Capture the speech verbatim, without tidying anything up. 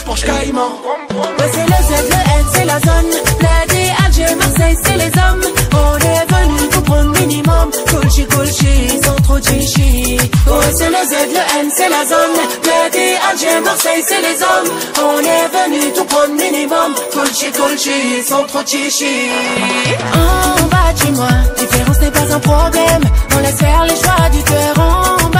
Porsche Cayman. Ouais, c'est le Z, le N, c'est la zone. Bled, Alger, Marseille, c'est les hommes. On est venu pour prendre minimum. Colchi, colchi, sans trop de chichi. Ouais, c'est le Z, le N, c'est la zone. Bled, Alger, Marseille, c'est les hommes. On est venu tout prendre minimum. Colchi, colchi, sans trop de chichi. En bas de chez moi, différence n'est pas un problème. On laisse faire les choix du cœur. En bas